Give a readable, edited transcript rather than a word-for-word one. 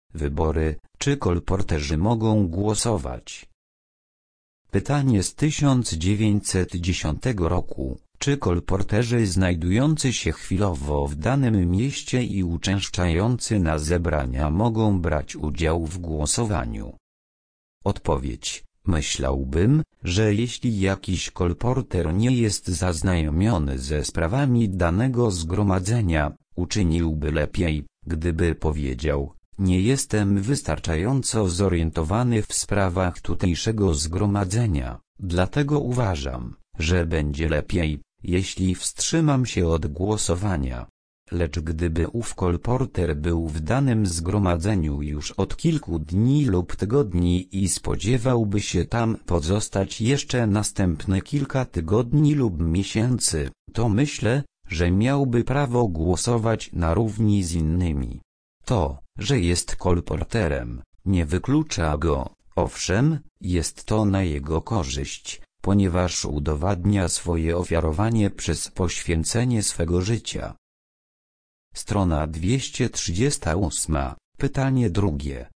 Wybory, czy kolporterzy mogą głosować? Pytanie z 1910 roku. Czy kolporterzy znajdujący się chwilowo w danym mieście i uczęszczający na zebrania mogą brać udział w głosowaniu? Odpowiedź. Myślałbym, że jeśli jakiś kolporter nie jest zaznajomiony ze sprawami danego zgromadzenia, uczyniłby lepiej, gdyby powiedział: nie jestem wystarczająco zorientowany w sprawach tutejszego zgromadzenia, dlatego uważam, że będzie lepiej, jeśli wstrzymam się od głosowania. Lecz gdyby ów kolporter był w danym zgromadzeniu już od kilku dni lub tygodni i spodziewałby się tam pozostać jeszcze następne kilka tygodni lub miesięcy, to myślę, że miałby prawo głosować na równi z innymi. To, że jest kolporterem, nie wyklucza go, owszem, jest to na jego korzyść, ponieważ udowadnia swoje ofiarowanie przez poświęcenie swego życia. Strona 238. Pytanie drugie.